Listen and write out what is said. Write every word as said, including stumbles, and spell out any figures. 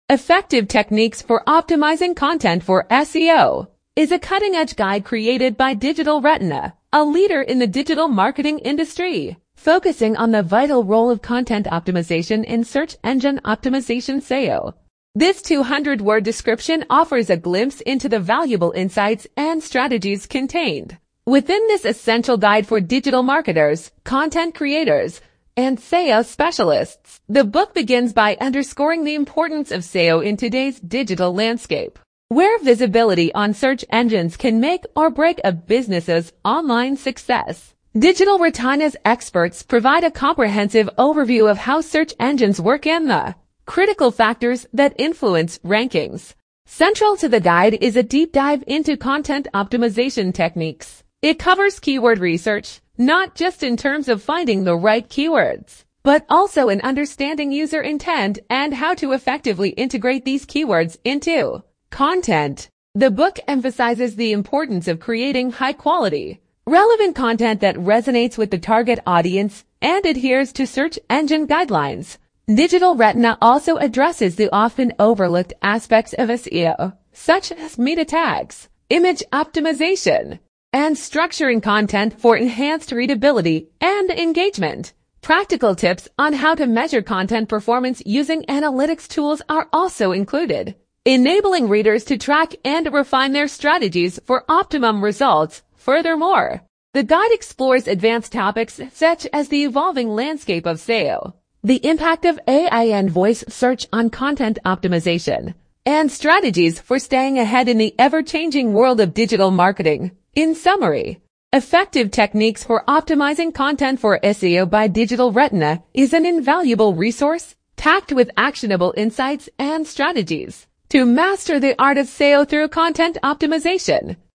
Effective Techniques for Optimizing Content for S E O is a cutting-edge guide created by Digital Retina, a leader in the digital marketing industry, focusing on the vital role of content optimization in search engine optimization S E O. This two hundred word description offers a glimpse into the valuable insights and strategies contained within this essential guide for digital marketers, content creators, and S E O specialists. The book begins by underscoring the importance of S E O in today's digital landscape, where visibility on search engines can make or break a business's online success. Digital Retina's experts provide a comprehensive overview of how search engines work and the critical factors that influence rankings. Central to the guide is a deep dive into content optimization techniques. It covers keyword research, not just in terms of finding the right keywords, but also in understanding user intent and how to effectively integrate these keywords into content. The book emphasizes the importance of creating high-quality, relevant content that resonates with the target audience and adheres to search engine guidelines. Digital Retina also addresses the often overlooked aspects of S E O, such as meta tags, image optimization, and structuring content for enhanced readability and engagement. Practical tips on how to measure content performance using analytics tools are also included, enabling readers to track and refine their strategies for optimum results. Furthermore, the guide explores advanced topics such as the evolving landscape of S E O, the impact of A I and voice search on content optimization, and strategies for staying ahead in the ever-changing world of digital marketing. In summary, Effective Techniques for Optimizing Content for S E O by Digital Retina is an invaluable resource packed with actionable insights and strategies to master the art of S E O through content optimization.